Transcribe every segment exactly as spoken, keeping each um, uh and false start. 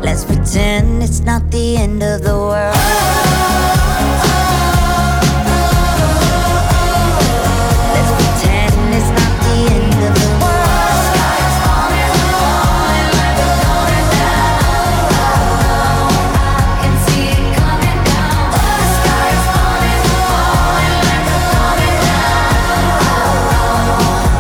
Let's pretend it's not the end of the world. Let's pretend it's not the end of the world. Sky's falling, falling like it's going down. I can see it coming down. The sky's falling, falling like it's coming down.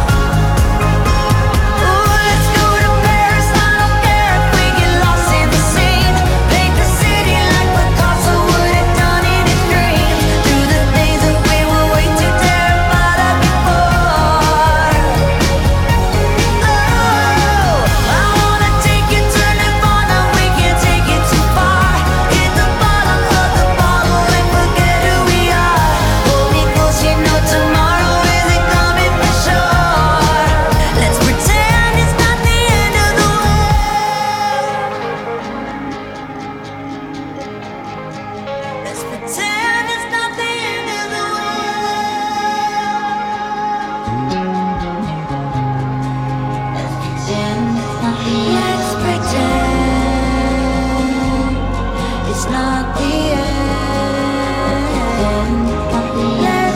Ooh, let's go to Paris. I don't care if we get lost in the scene. Paint the city like Picasso would have done in his dream. Do the things that we were way too terrified of before. Oh, I wanna take you, turn it on, now we can't take it too far. Hit the bottom of the bottle and forget who we are. Hold me close, you know tomorrow isn't coming for sure. Let's pretend it's not the end of the world. Let's pretend it's not the end of the world. Let's pretend it's not the end. Let's pretend it's not the end. Let's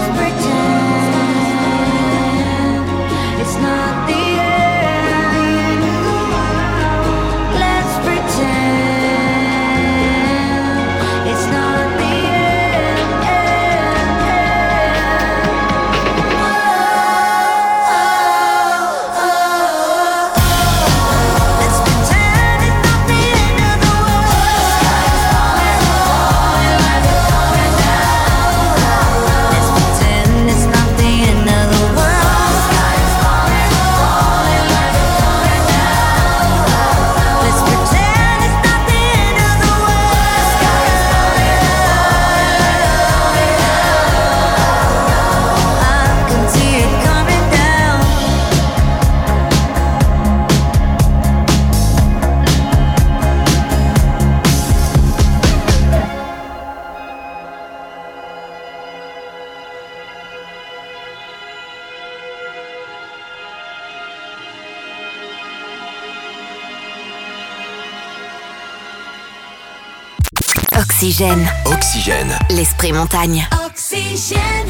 pretend it's not the end. Let's pretend it's not the end. Let's pretend it's not the end of the world. Sky's falling, falling like it's coming down. Let's pretend it's not the end of the world. Sky's falling, falling like it's coming down. Let's pretend it's not the end of the world. Sky's falling, falling like it's coming down. I can see it coming down. Oxygène, Oxygène. l'esprit montagne. Oxygène.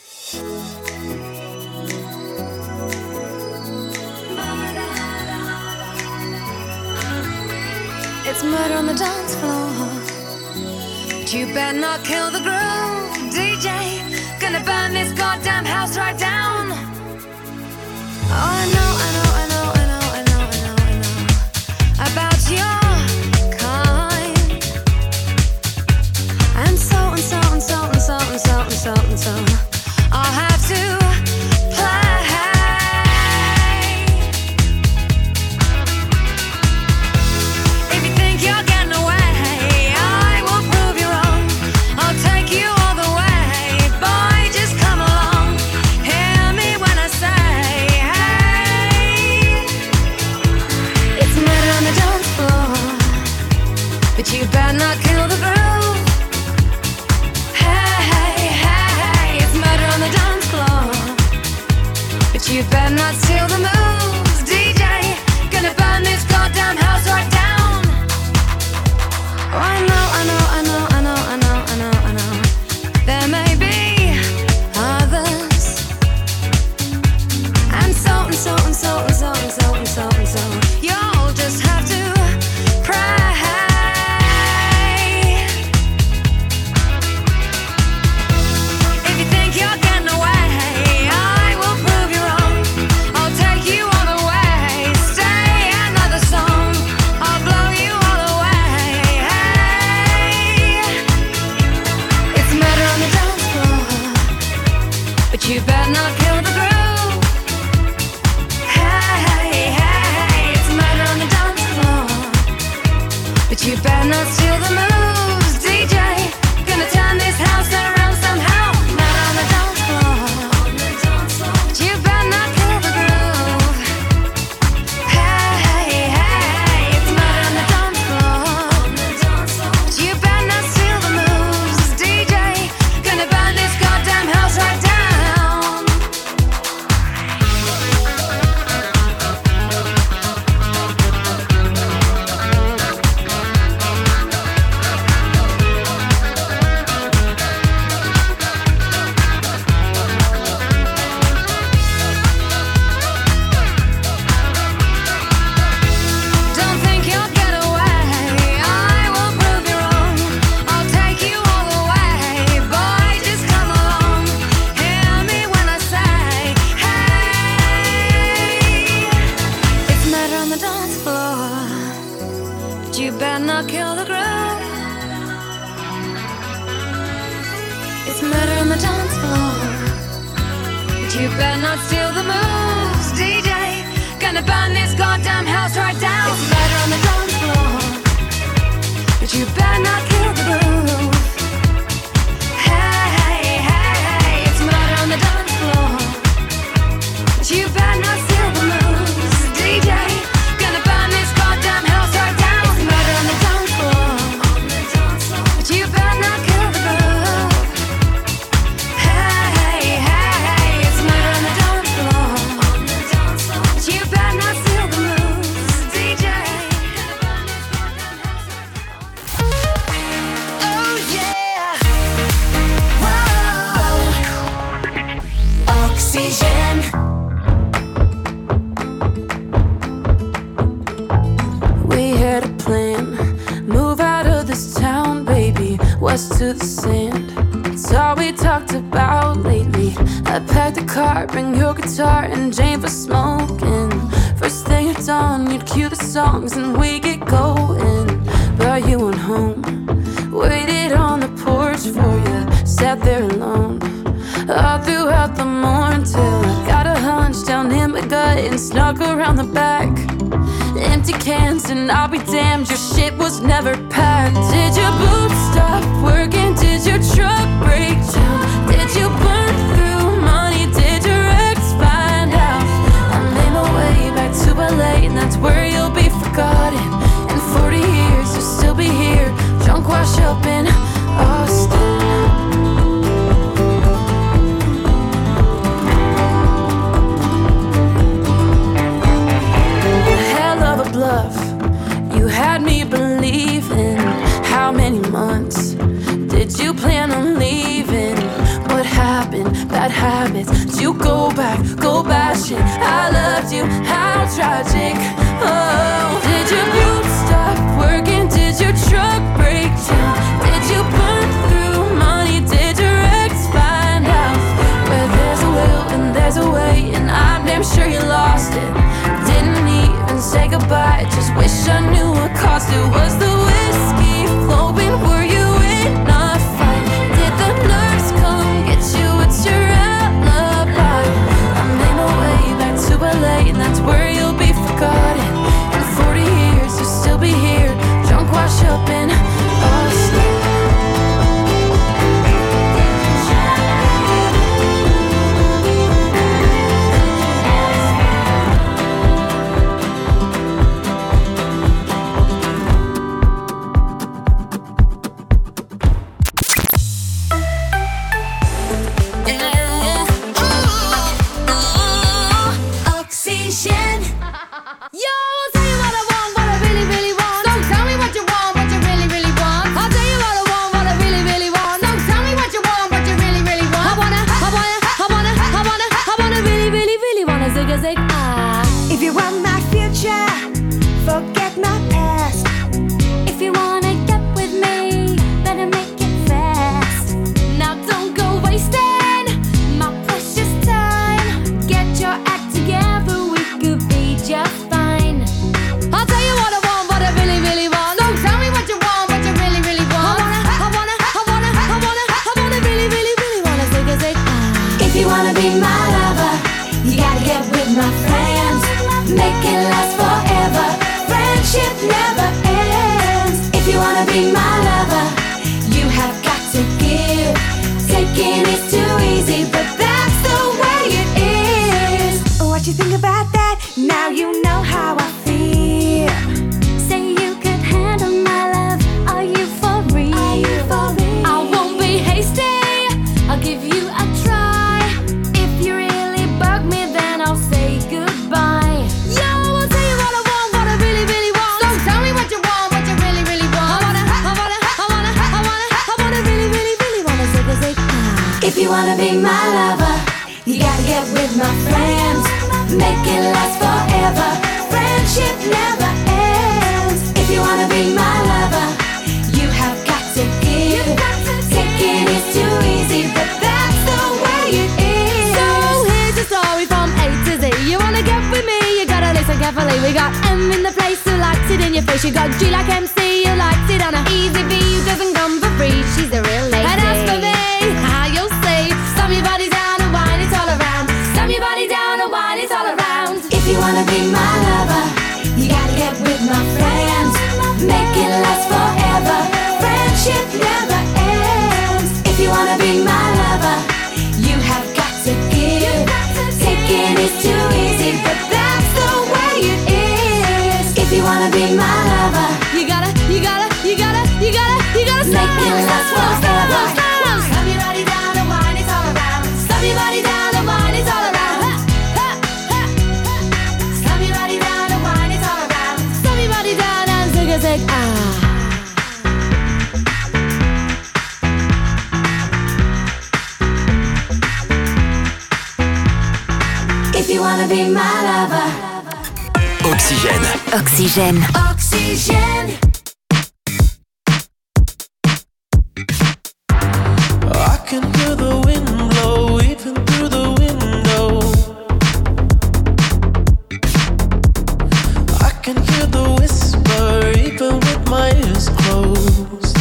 It's murder on the dance floor, but you better not kill the groove, D J. Gonna burn this goddamn house right down. Oh, I know, I know, I know, I know, I know, I know, I know about your kind. And so and so and so and so and so and so and so I'll have to play. If you think you're getting away, I will prove you wrong. I'll take you all the way. Boy, just come along. Hear me when I say, hey. It's murder on the dance floor, but you better not kill the groove. Hey, hey, hey, it's murder on the dance floor, but you better not steal the moves, D J. Gonna burn this goddamn house right down. Oh, I know, I know, I know, I know, I know, I know, I know. There may be others, and so and so and so and so and so and so and so. You'll just have to pray. If you think you're getting away, I will prove you wrong. I'll take you all the way. Stay another song, I'll blow you all away. Hey. It's murder on the dance floor, but you better not kill the groove. Hey, hey, hey, it's murder on the dance floor, but you better not steal the moves, D J. Gonna turn this house around somehow. Murder on the dance floor, but you better not kill the groove. Hey, hey, hey, it's murder on the dance floor, but you better not steal the moves, D J. Gonna burn this goddamn house right down. but you better not kill the groove. It's murder on the dance floor, but you better not steal the moves. D J, gonna burn this goddamn house right down. It's murder on the dance floor, but you better not kill the groove. Hey, hey, hey, hey, it's murder on the dance floor, but you better not steal the moves. D J, gonna burn this goddamn house right down. It's murder on the dance floor, but you better not kill the groove. Hey, hey, hey, hey, it's murder on the dance floor, but you better not steal the moves. D J, gonna burn this goddamn house right down. Oh yeah, whoa, oxygen. We had a plan, move out of this town, baby, west to the sand. It's all we talked about lately. I packed the car, bring your guitar and Jane for smoking. First thing at dawn, you'd cue the songs and we get going. But you went home, waited on the porch for you, sat there alone all throughout the morning till I got a hunch down in my gut and snuck around the back. Empty cans and I'll be damned, your shit was never packed. Did your boots stop working? Did your truck break down? Did you burn through money? Did your ex find out? I made my way back to L A and that's where you'll be forgotten. In forty years you'll still be here, drunk wash up in Austin. Bluff. You had me believing. How many months did you plan on leaving? What happened? Bad habits. Did you go back, go bashing? I loved you, how tragic. Oh, did your boots stop working? Did your truck break down? Did you burn through money? Did your ex find out? Where there's a will and there's a way, and I'm damn sure you lost it. Didn't even say goodbye, just wish I knew what caused it. Was the whiskey flowing? Were you in a fight? Did the nurse come get you? It's your alibi. I made my way back to L A and that's where you'll be forgotten. In forty years you'll still be here, drunk wash up in Austin. If you wanna be my lover, you gotta get with my friends. Make it last forever. Friendship never ends. If you wanna be my lover, you have got to give. Taking is too easy, but that's the way it is. So here's a story from A to Z. You wanna get with me, you gotta listen carefully. We got M in the place who likes it in your face. So she got G like M C, who likes it on a easy V, who doesn't come for free. She's a real lady. And as for me, how you'll see, slam your body down and wine it all around. Slam your body down and wine it all around. If you wanna be my lover, you gotta get with my friends. Make it last forever. Friendship never ends. If you wanna be my lover, you have got to give. Taking is too easy, but that's the way it is. If you wanna be my lover, You gotta, you gotta, you gotta, you gotta, you gotta make it last forever. Slam your body down and wine it all around. Slam your body down and wine it all around. Ha, ha, ha, ha. Slam your body down and wine it all around. Slam your body down and zig a zig ah. If you wanna be my lover. Oxygène. Oxygène. Oxygène. I can hear the wind blow even through the window. I can hear the whisper even with my ears closed.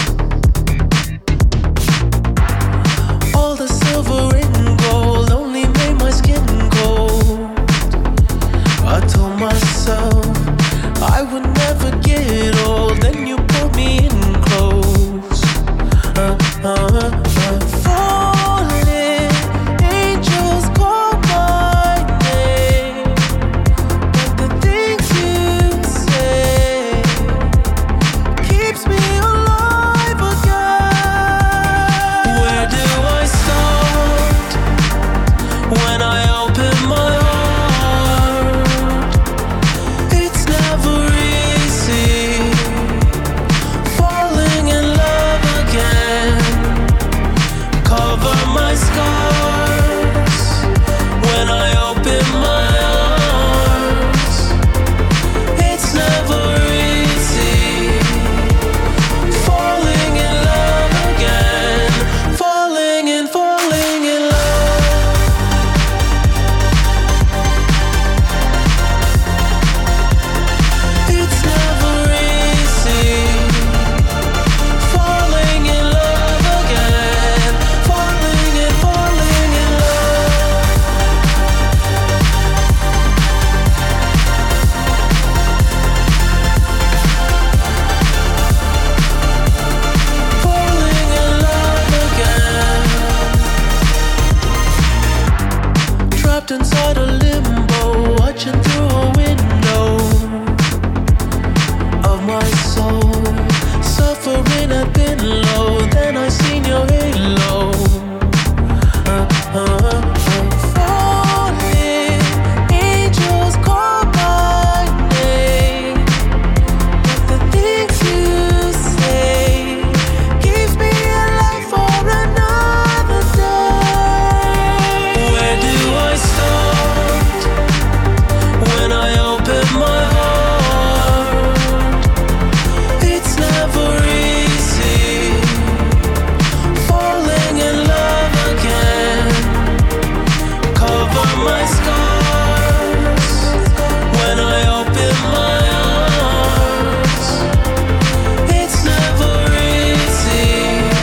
All the silver and gold only made my skin cold. I told myself I would never get old. Then you pulled me in close. Uh, uh, uh, falling angels call my name, but the things you say keeps me alive again. Where do I start when I open my heart? It's never easy falling in love again. Cover my scars when I open my arms. It's never easy falling in love again. Falling and falling in love. It's never easy falling in love again. Falling and falling in love. Falling in love again. Trapped inside a limbo, watching through a window of my soul, suffering I've been low. Then I seen your halo. Uh, uh, uh, falling angels call my name, but the things you say keeps me alive for another day. Where do I start when I open my heart? It's never easy falling in love again. Cover my scars when I open my arms. It's never easy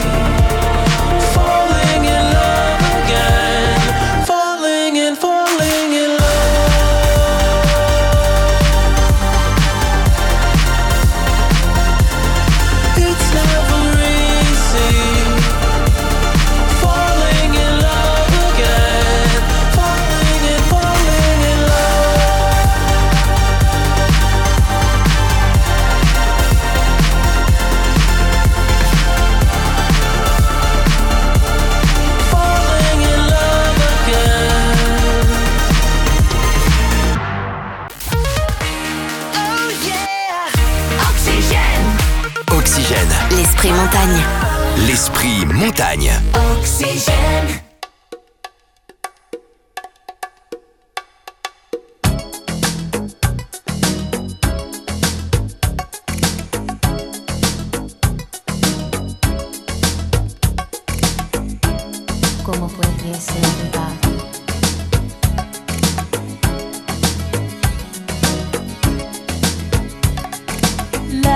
falling in love again. Falling and falling in love. It's never easy falling in love again. Falling and falling in love. Falling in love again. Oh yeah. Oxygène. Oxygène. L'esprit montagne. L'esprit montagne. Oxygène. ¿Cómo puede ser verdad? La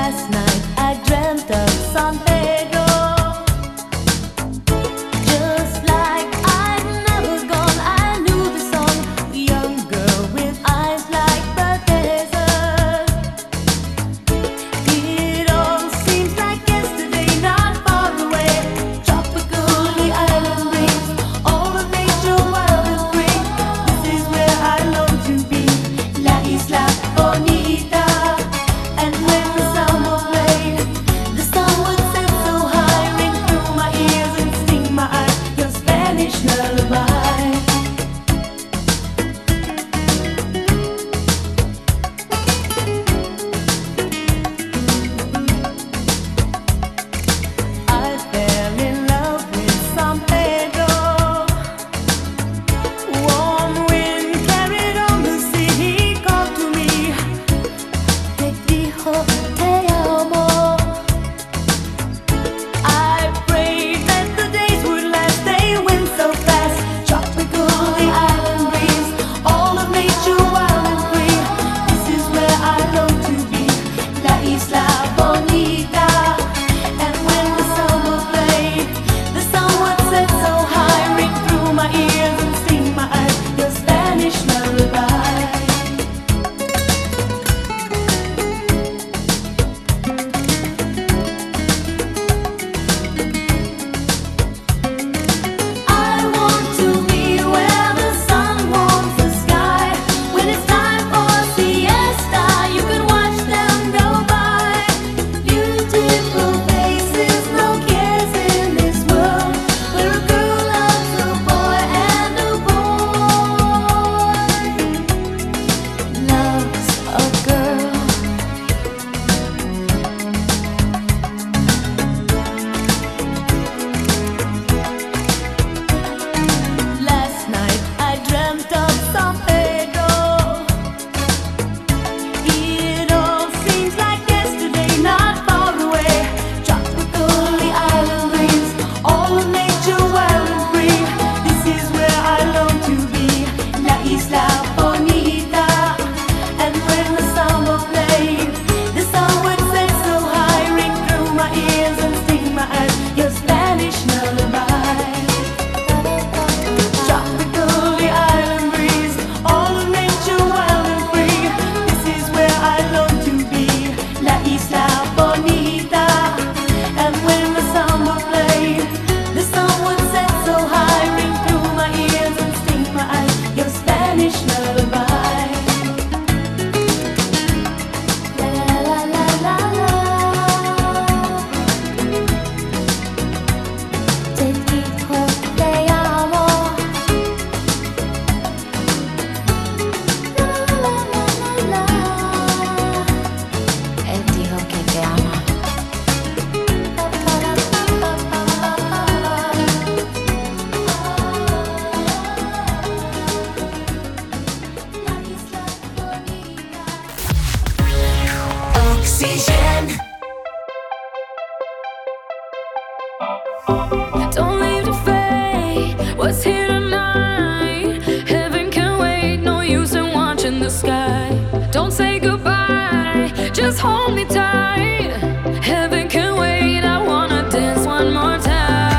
Don't leave the fate. What's here tonight? Heaven can wait. No use in watching the sky. Don't say goodbye. Just hold me tight. Heaven can wait. I wanna dance one more time.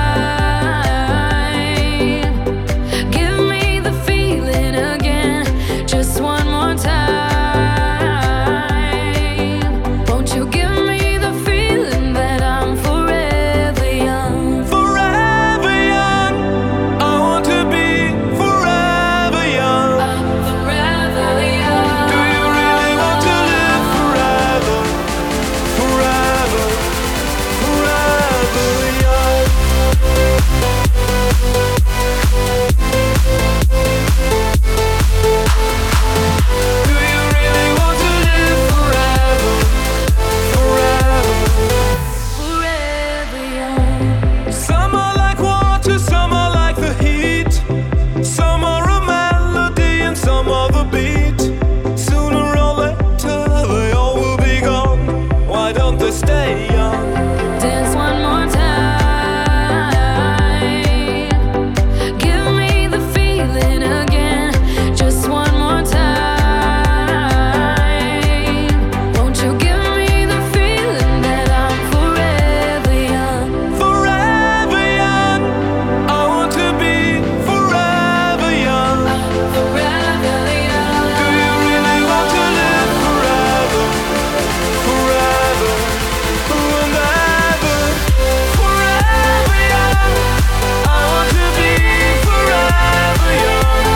Give me the feeling again. Just one more time. Won't you give me the feeling that I'm forever young? Forever young. I want to be forever young. I'm forever young. Do you really want to live forever? Forever, forever young. Do you really want to live forever? Forever. Forever young. Some are like water, some are like the heat. Some are a melody and some are the beat. Sooner or later they all will be gone. Why don't they stay young? Dance one more time. Give me the feeling again. Just one more time. Won't you give me the feeling that I'm forever young? Forever young. I want to be forever young. Forever young. Do you really want to live forever? Forever, and ever. Forever young. I want to be forever young.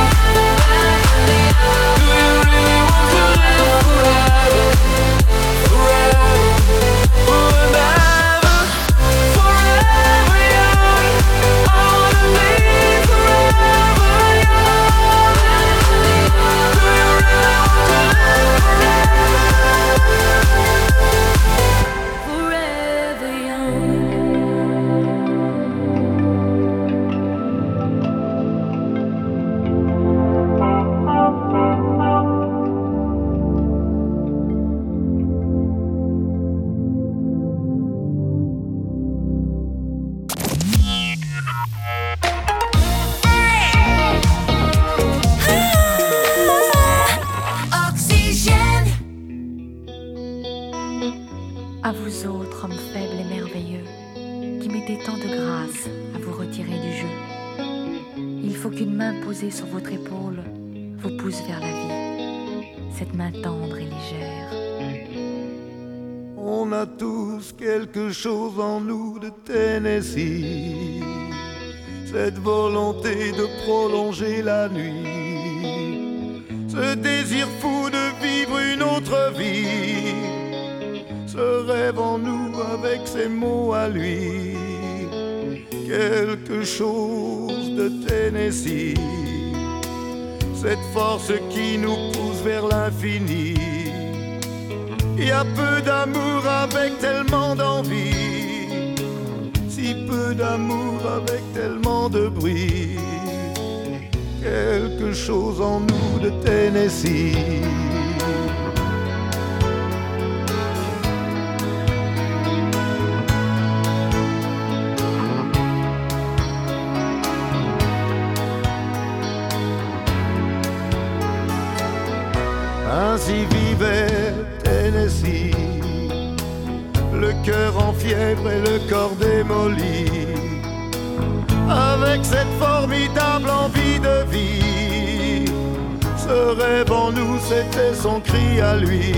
Do you really want to live forever? Forever, and ever. Forever young. I want to be forever young. Do you really want to live Forever young. Oxygène. À vous autres, hommes faibles et merveilleux, qui mettez tant de grâce à vous retirer du jeu. Il faut qu'une main posée sur votre épaule vous pousse vers la vie, cette main tendre et légère. On a tous quelque chose en nous de Tennessee, cette volonté de prolonger la nuit, ce désir fou de vivre une autre vie, ce rêve en nous avec ses mots à lui, quelque chose de Tennessee, cette force qui nous pousse vers l'infini. Il y a peu d'amour avec tellement d'envie, si peu d'amour avec tellement de bruit, quelque chose en nous de Tennessee. Ainsi vivait Tennessee, le cœur en fièvre et le corps démoli, avec cette formidable envie de vie. Ce rêve en nous, c'était son cri à lui,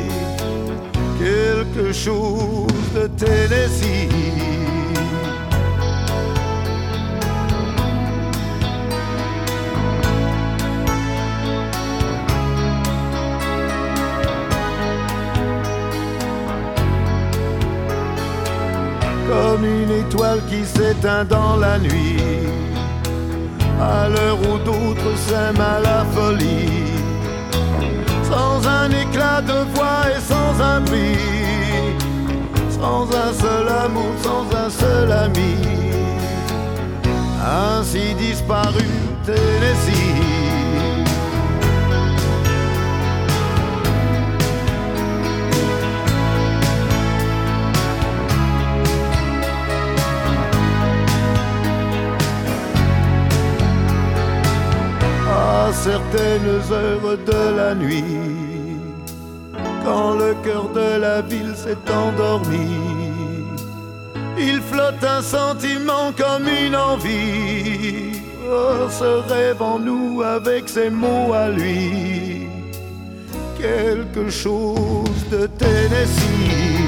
quelque chose de Tennessee. Comme une étoile qui s'éteint dans la nuit, à l'heure où d'autres s'aiment à la folie, sans un éclat de voix et sans un bruit, sans un seul amour, sans un seul ami, ainsi disparu Tennessee. certaines heures de la nuit, quand le cœur de la ville s'est endormi, il flotte un sentiment comme une envie. Oh, ce rêve en nous avec ses mots à lui, quelque chose de Tennessee.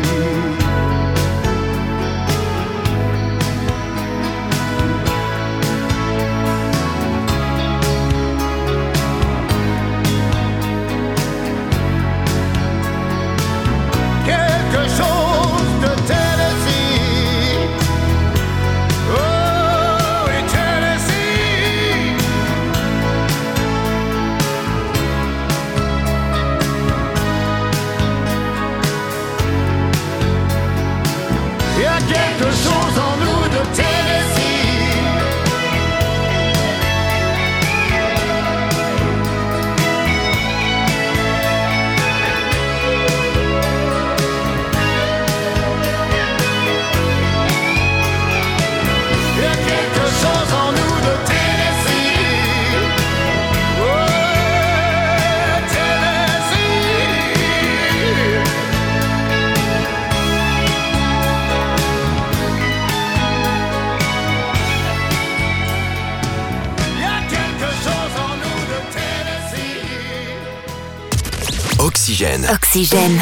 Oxygène. Oxygène.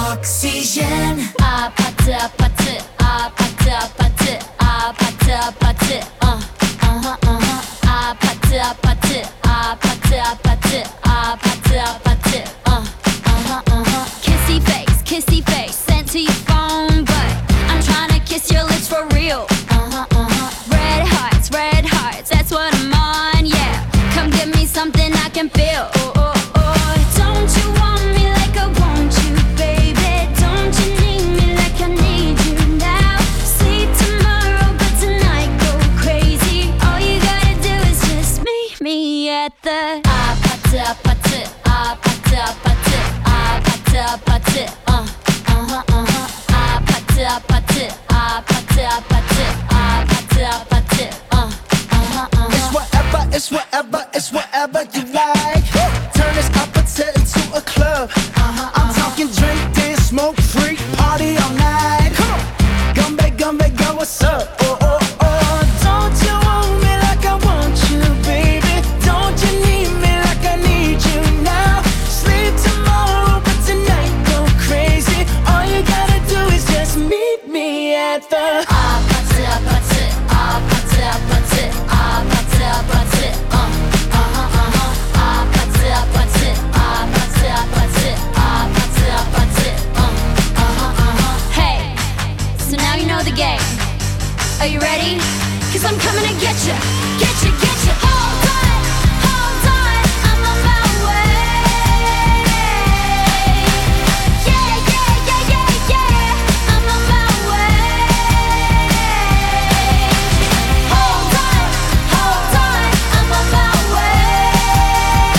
Oxygène. 아파트 아파트 아파트 아파트 아파트 아파트 어 어허 어허 아파트 아파트 아파트 아파트 아파트 아파트 어 어허 어허 Kissy face kissy face sent to your phone but I'm trying to kiss your lips for real uh-huh uh-huh Red hearts red hearts that's what I'm on yeah come give me something I can feel oh oh oh don't you want me like I want you baby don't you need me like I need you now sleep tomorrow but tonight go crazy all you gotta do is just meet me at the 아파트 아파트 아파트 아파트 아파트 아파트 어 어허 어허 아파트 아파트 아파트 아파트 아파트 아파트 어 어허 어허 It's whatever, it's whatever, it's whatever you like. Turn this opposite into a club. Uh-huh, I'm uh-huh. talking drink, dance, smoke, freak, party all night. Come on, come back, come back, girl, what's up? Oh, oh, oh, don't you want me like I want you, baby? Don't you need me like I need you now? Sleep tomorrow, but tonight go crazy. All you gotta do is just meet me at the 아파트 아파트 아파트 아파트 아파트 아파트 어 어허 어허 아파트 아파트 아파트 아파트 아파트 아파트 어 어허 어허 Hey, so now you know the game. Are you ready? Cause I'm coming to get you, get you, get you. Hold on, hold on, I'm on my way. Yeah, yeah, yeah, yeah, yeah, I'm on my way. Hold on, hold on, I'm on my way.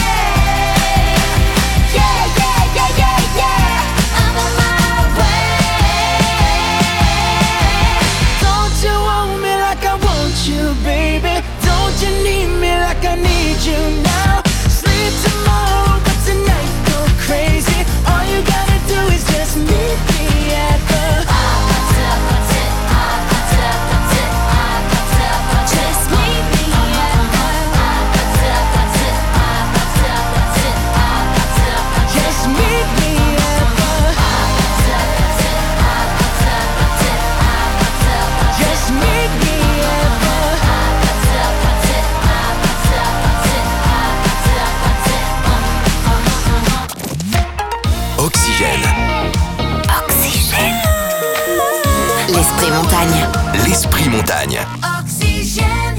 Yeah, yeah, yeah, yeah, yeah, I'm on my way. Don't you want me like I want you, baby? Don't you need me like I need you now? Sleep tomorrow, but tonight go crazy. All you gotta do is just meet me at the 아파트 아파트 아파트 아파트 아파트 아파트 Just meet me at the 아파트 아파트 아파트 아파트 아파트 아파트 Just meet me at the 아파트 아파트 아파트 아파트 아파트 아파트 Just meet me at the 아파트 아파트 아파트 아파트 아파트 아파트 어 어허 어허 Oxygène. Oxygène. L'esprit montagne. L'esprit montagne. Oxygène.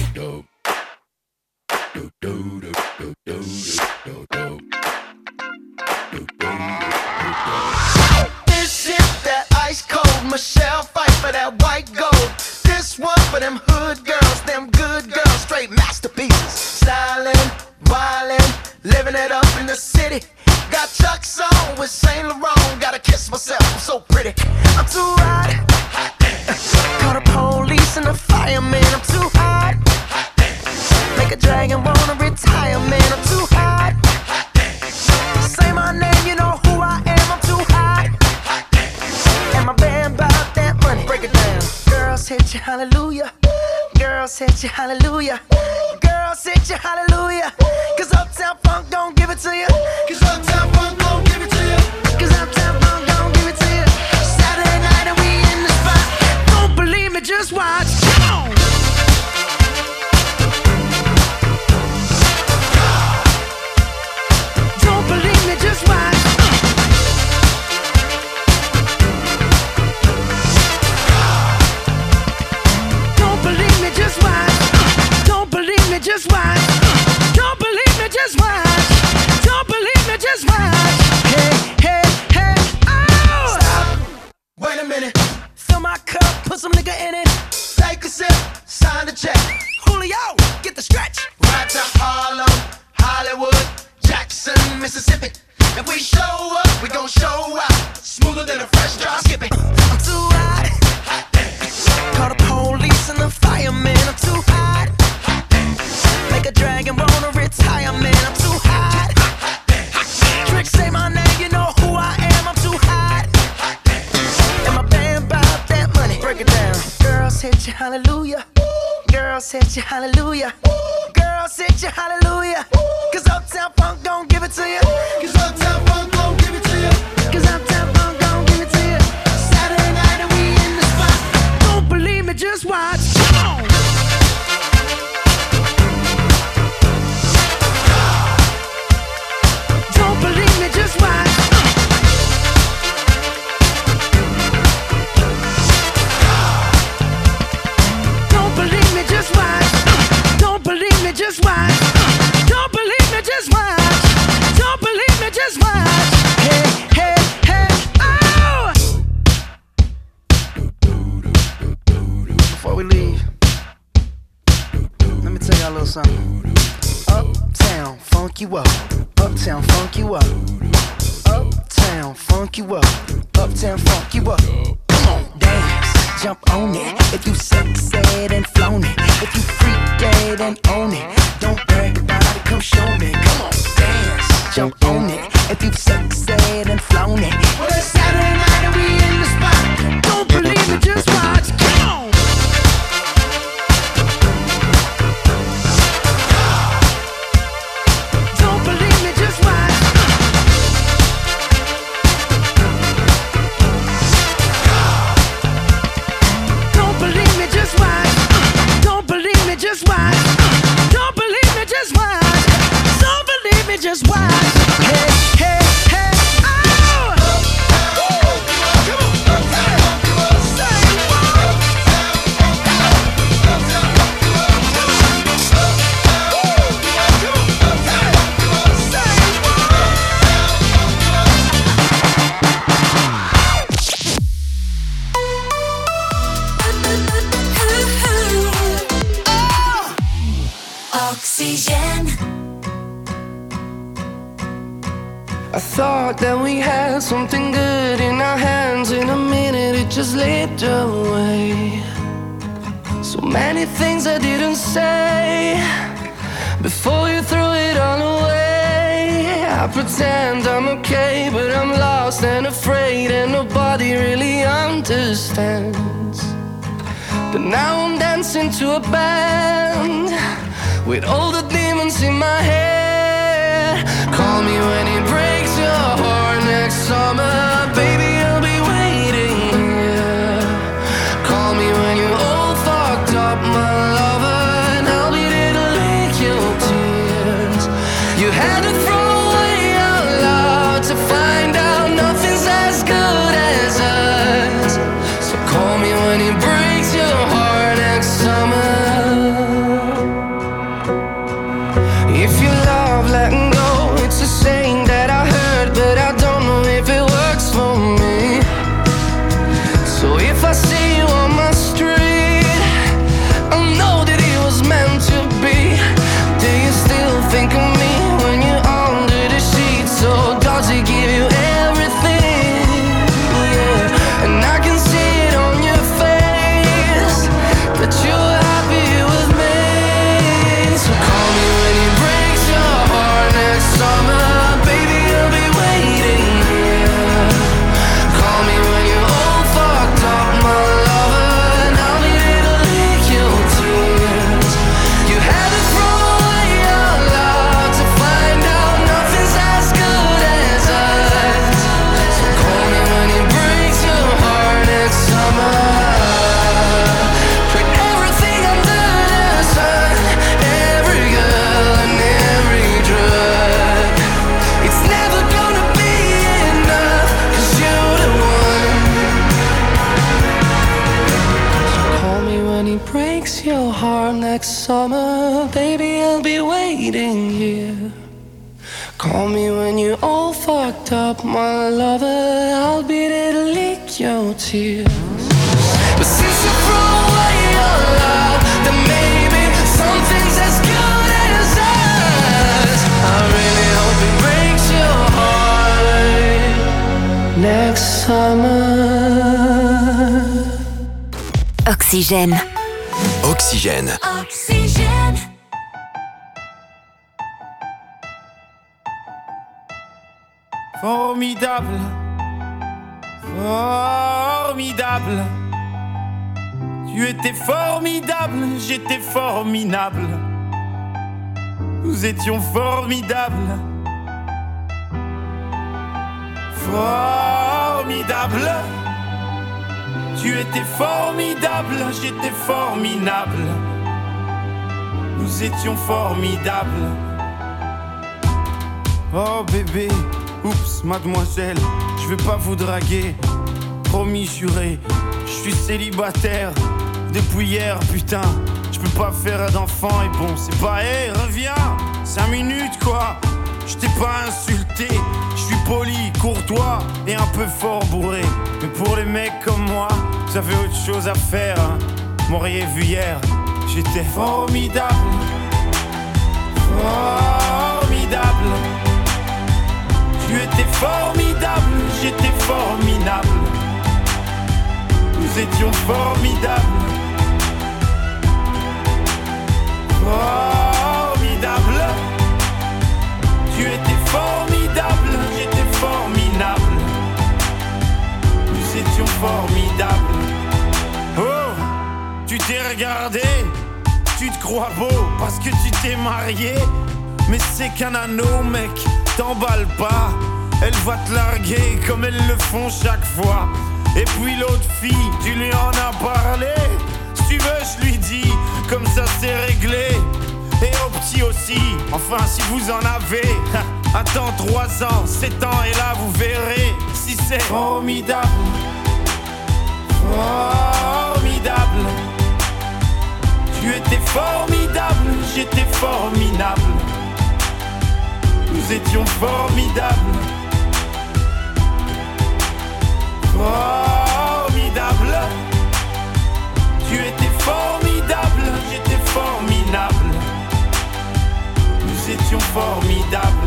This is that ice cold Michelle fight for that white gold. This one for them hood girls, them good girls, straight masterpieces. Styling, wildin', living it up in the city. Got Chuck's on with Saint Laurent. Gotta kiss myself, I'm so pretty. I'm too hot. Call the police and the fireman. I'm too hot. Make a dragon wanna retire, man. I'm too hot. hit you hallelujah. Girls hit you hallelujah. Girls hit you hallelujah. Cause Uptown Funk don't give it to you. Cause Uptown Funk don't give it to you. Cause Uptown Funk don't give it to you. Saturday night and we in the spot. Don't believe me, just watch. Come on. Don't believe me, just watch. Don't believe me, just watch. Don't believe me, just watch. Don't believe me, just watch. Don't believe me, just watch. Hey, hey, hey, oh! Stop. Wait a minute. Fill my cup, put some nigga in it. Take a sip, sign the check. Julio, get the stretch. Right to Harlem, Hollywood, Jackson, Mississippi. If we show up, we gon' show out. Smoother than a fresh drop skipping. I'm too hot. Hot damn. Call the police and the fireman. I'm too hot. Hot damn. Make a dragon wanna retire, man. I'm too hot. Hot damn. Trick say my name, you know who I am. I'm too hot. Hot damn. And my band bout that money. Break it down. Girls hit you hallelujah. Girls hit you hallelujah. Girls hit you hallelujah. Cause Uptown Funk don't give it to you. Cause Uptown Funk don't give it to you. Cause Uptown Funk don't give it to you. Saturday night and we in the spot. Don't believe me, just watch. Come on. Don't believe me, just watch. Don't believe me, just watch. Don't believe me, just watch. Don't believe me, just watch. Don't believe me, just watch. Hey, hey, hey, oh! Before we leave, let me tell y'all a little something. Uptown, funk you up. Uptown, funk you up. Uptown, funk you up. Uptown, funk you up. Come on, dance, jump on it. If you sexed and flown it. If you freak dead and own it. Don't brag about it, come show me. Come on, dance, jump on it. If you sexed and flown it. Well, it's Saturday night and we in the spot. Don't believe it, just watch. Come on. Don't believe me, just watch. Don't believe me, just watch. Don't believe me, just watch. Don't believe me, just watch. Don't believe me, just watch. Hey, hey, hey, oh! Oxygène. I thought that we had something good in our hands. In a minute it just slipped away. So many things I didn't say before you threw it all away. I pretend I'm okay, but I'm lost and afraid, and nobody really understands. But now I'm dancing to a band with all the demons in my head. Call me when it breaks your heart next summer. Baby, I'll be waiting here. Call me when you're all fucked up, my lover, and I'll be there to lick your tears. You had to throw away out loud to find out nothing's as good as us. So call me when it breaks your heart next summer. If you love letting go, it's a saying that I heard, but I don't know if it works for me. breaks your heart next summer, baby, I'll be waiting here. Call me when you're all fucked up, my lover, I'll be there to lick your tears. But since you threw away your love, then maybe something's as good as us. I really hope it breaks your heart next summer. Oxygène. Oxygène. Oxygène. Formidable, formidable. Tu étais formidable, j'étais formidable. Nous étions formidables. Formidable. Tu étais formidable, j'étais formidable. Nous étions formidables. Oh bébé, oups, mademoiselle, je vais pas vous draguer. Promis, juré, je suis célibataire depuis hier, putain. Je peux pas faire d'enfant et bon, c'est pas, hé, hey, reviens, cinq minutes quoi. Je t'ai pas insulté, je suis poli, courtois et un peu fort bourré. Mais pour les mecs comme moi, vous avez autre chose à faire, hein. M'auriez vu hier, j'étais formidable. Formidable. Tu étais formidable, j'étais formidable. Nous étions formidables. Formidable. Tu étais formidable, j'étais formidable. Nous étions formidables. Oh, tu t'es regardé, tu te crois beau parce que tu t'es marié. Mais c'est qu'un anneau, mec, t'emballe pas. Elle va te larguer comme elles le font chaque fois. Et puis l'autre fille, tu lui en as parlé. Si tu veux, je lui dis, comme ça c'est réglé. Et au petit aussi, enfin si vous en avez. Attends trois ans, sept ans et là vous verrez si c'est formidable. Formidable. Tu étais formidable, j'étais formidable. Nous étions formidables. Formidable. Tu étais formidable, j'étais formidable. Nous étions formidables.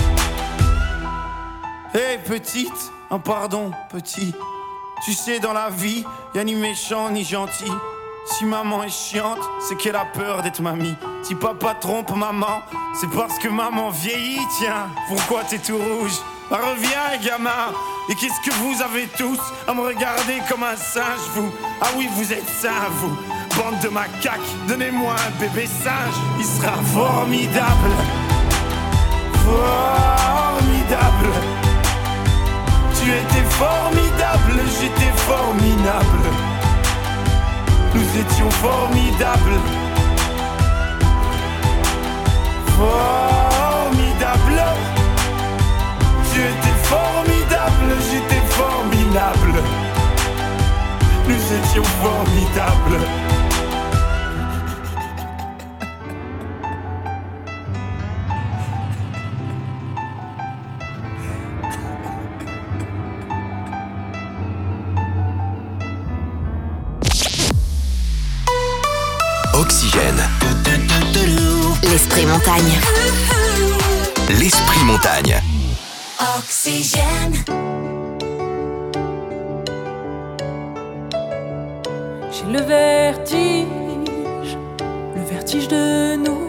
Hé hey, petite, un pardon petit. Tu sais dans la vie, y'a ni méchant ni gentil. Si maman est chiante, c'est qu'elle a peur d'être mamie. Si papa trompe maman, c'est parce que maman vieillit. Tiens, pourquoi t'es tout rouge? Ah, reviens gamin. Et qu'est-ce que vous avez tous à me regarder comme un singe, vous? Ah oui, vous êtes sains, vous. Bande de macaques, donnez-moi un bébé singe. Il sera formidable. Formidable. Tu étais formidable, j'étais formidable. Nous étions formidables. Formidable. Tu étais formidable, j'étais formidable. Nous étions formidables. Oxygène. L'esprit montagne. L'esprit montagne. Oxygène. J'ai le vertige, le vertige de nous.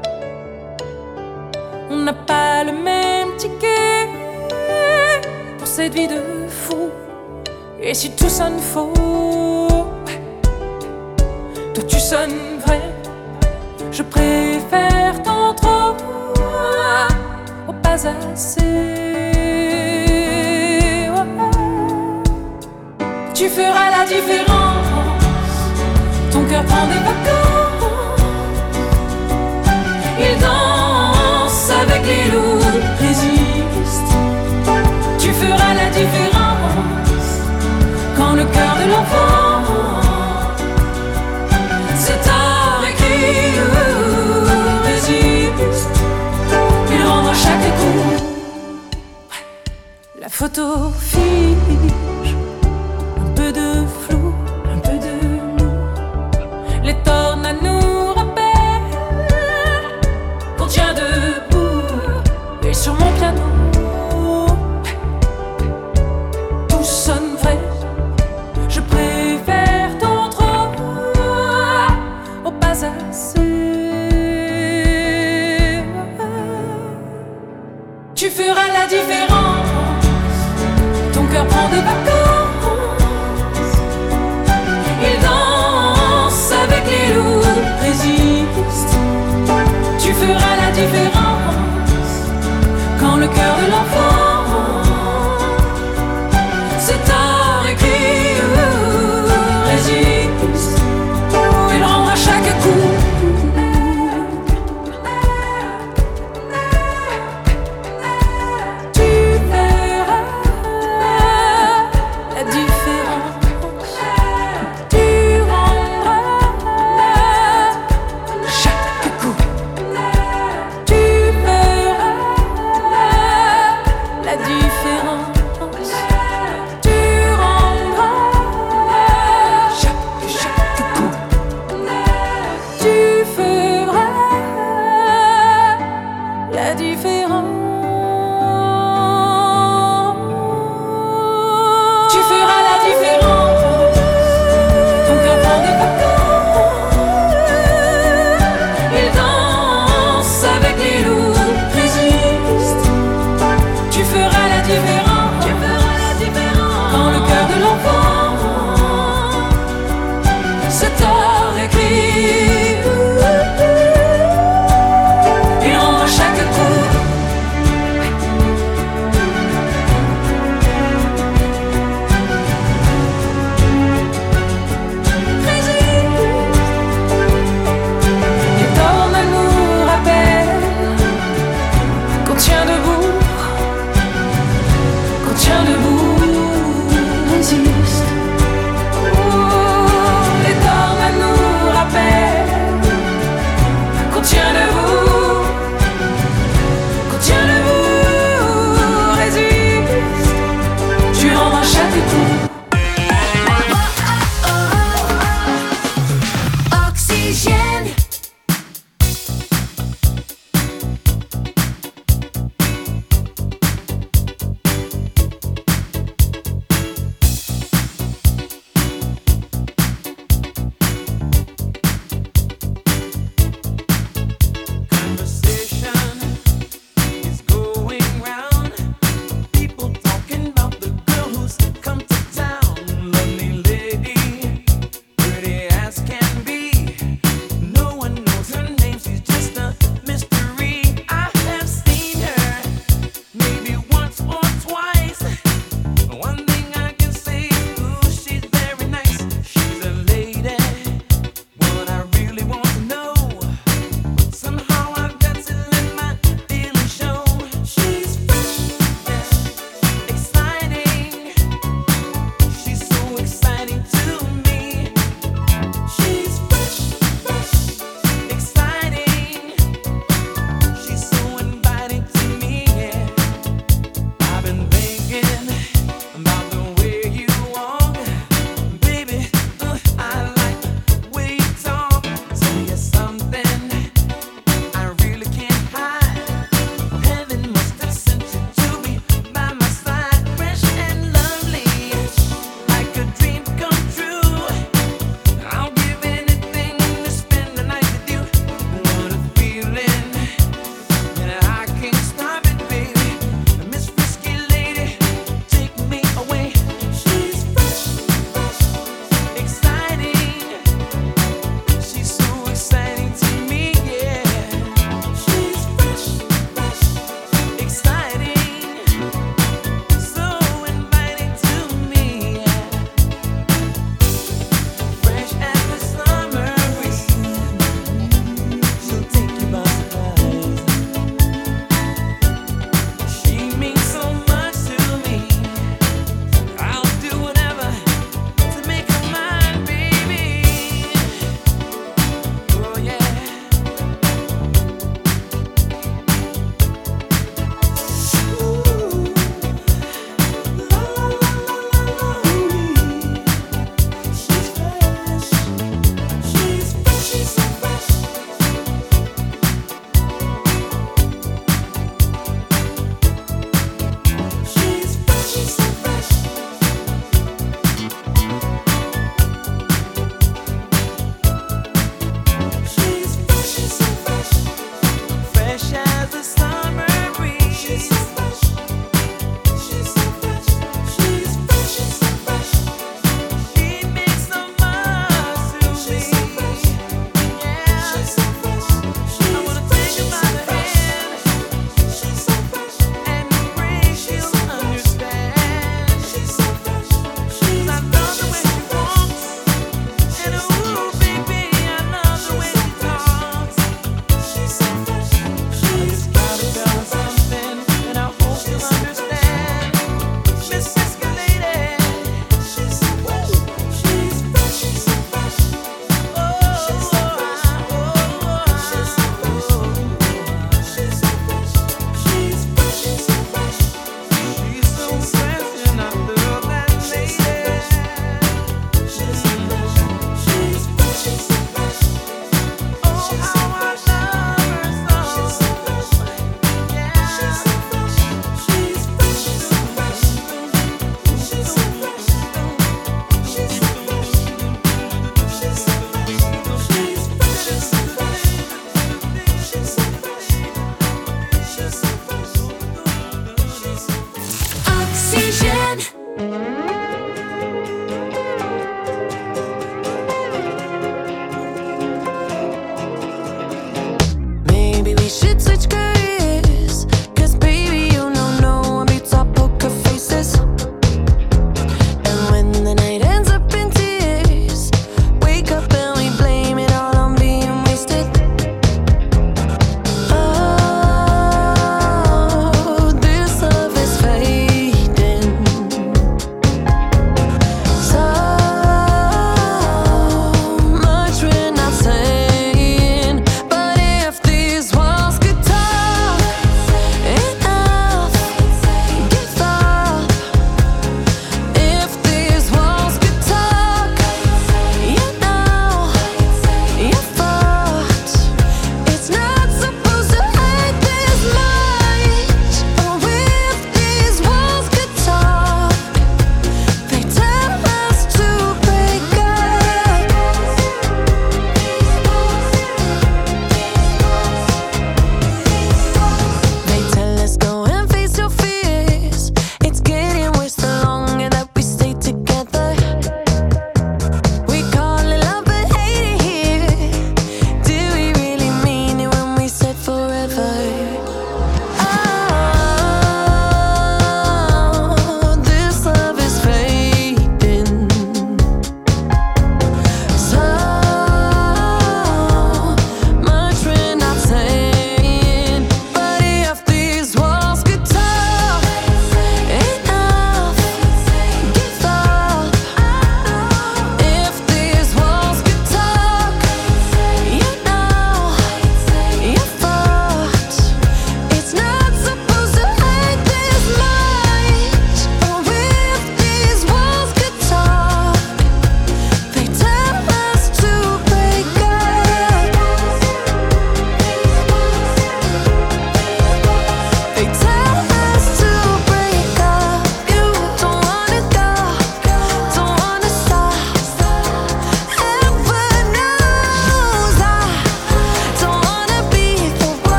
On n'a pas le même ticket pour cette vie de fou. Et si tout sonne faux, toi tu sonnes vrai. Je préfère tant trop au pas assez. Tu feras la différence. Ton cœur prend des vacances. Il danse avec les loups, résiste. Tu feras la différence quand le cœur de l'enfant photos figent, un peu de flou, un peu de nous. Les tornades nous rappellent qu'on tient debout. Et sur mon piano, tout sonne vrai. Je préfère d'autres au pas assez. Tu feras la différence, ton cœur prend des vacances. Il danse avec les loups, résiste. Tu feras la différence quand le cœur de l'enfant c'est tard écrit, résiste. Il rend à chaque coup. Résiste. Oh, les tornades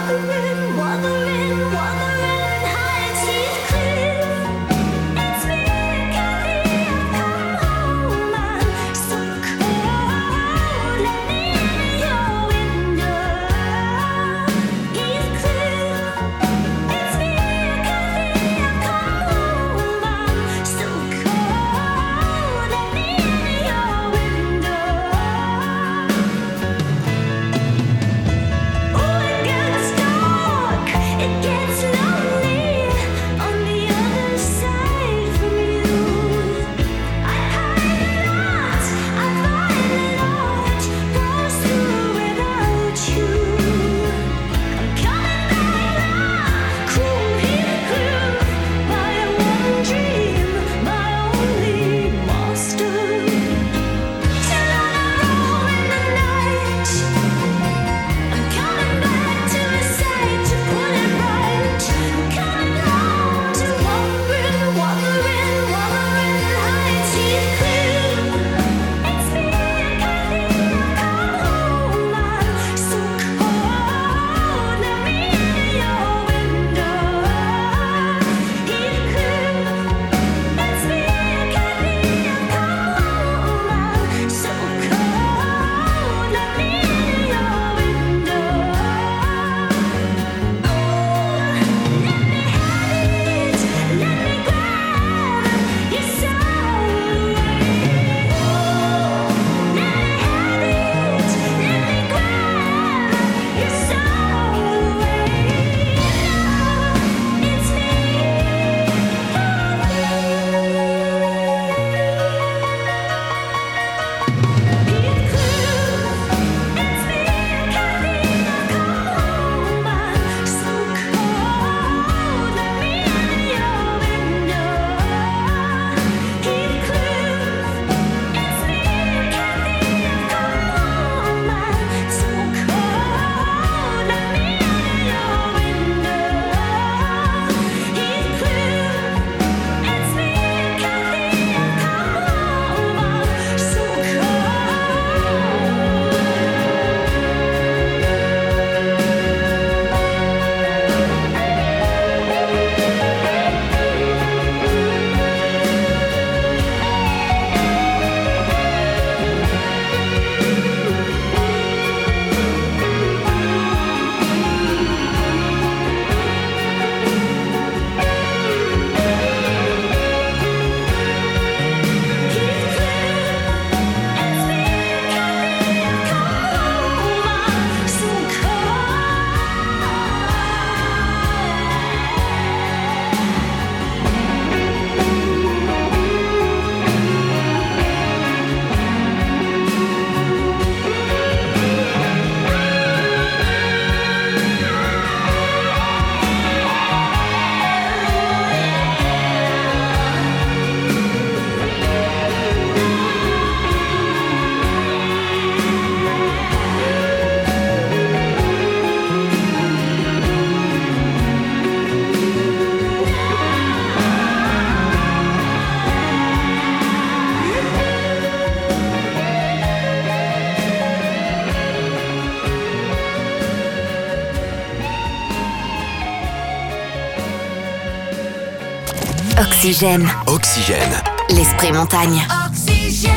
Oxygène. Oxygène. L'esprit montagne. Oxygène.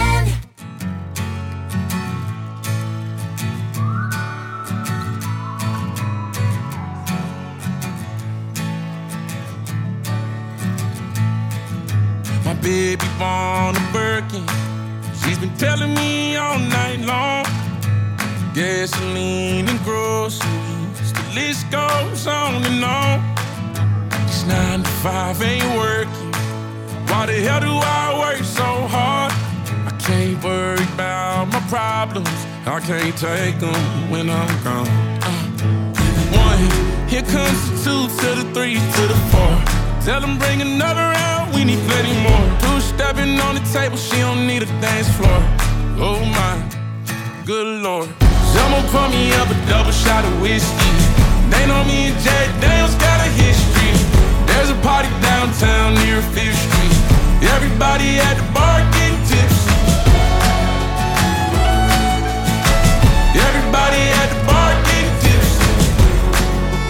My baby born a Birkin. She's been telling me all night long. Gasoline and groceries, the list goes on and on. It's nine to five ain't working. Why the hell do I work so hard? I can't worry about my problems. I can't take them when I'm gone. Uh, one, here comes the two to the three to the four. Tell them bring another round, we need plenty more. Two stepping on the table, she don't need a dance floor. Oh my, good lord. Someone pour me up a double shot of whiskey. They know me and Jack Daniels got a history. There's a party downtown near Fifth Street. Everybody at the bar getting tipsy. Everybody at the bar getting tipsy.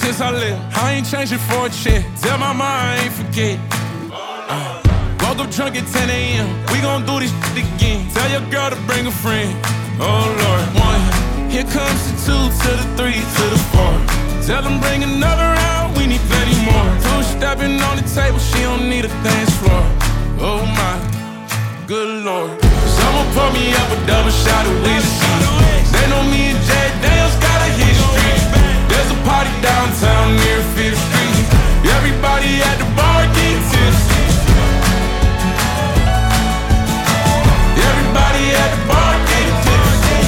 since I left. I ain't changing for a check. Tell my mom I ain't forget. Uh, woke up drunk at ten a.m. We gon' do this shit again. Tell your girl to bring a friend. Oh Lord, one. Here comes the two to the three to the four. Tell them bring another round. We need plenty more. Two stepping on the table. She don't need a dance floor. Oh my, good Lord. Someone pour me up a double shot of whiskey. They know me and Jay Daniels got a history. There's a party downtown near Fifth Street. Everybody at the bar getting tipsy. Everybody at the bar getting tipsy.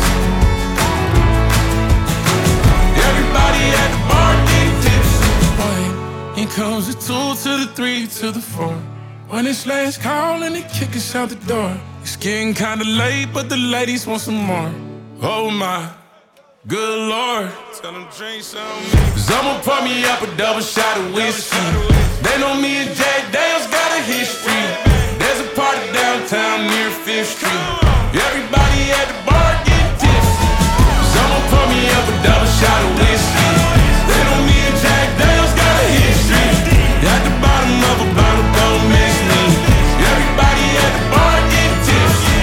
Everybody at the bar getting tipsy. Boy, here comes the two to the three to the four. When it's last call and they kick us out the door. It's getting kinda late, but the ladies want some more. Oh my, good Lord. Tell them drink some. Someone pour me up a double shot of whiskey. They know me and Jay Daniels got a history. There's a party downtown near Fifth Street. Everybody at the bar getting tipsy. Someone pour me up a double shot of whiskey. They know me and Jay Daniels got a history. At the bottom of a bottle, don't miss me. Everybody at the bar getting tipsy.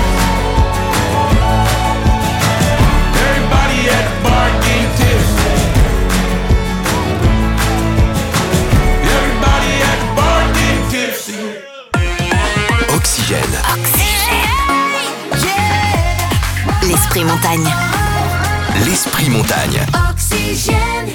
Everybody at the bar getting tipsy. Everybody at the bar getting tipsy. Oxygène. L'esprit montagne. L'esprit montagne. Oxygène.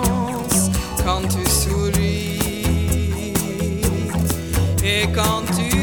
Quand tu souris et quand tu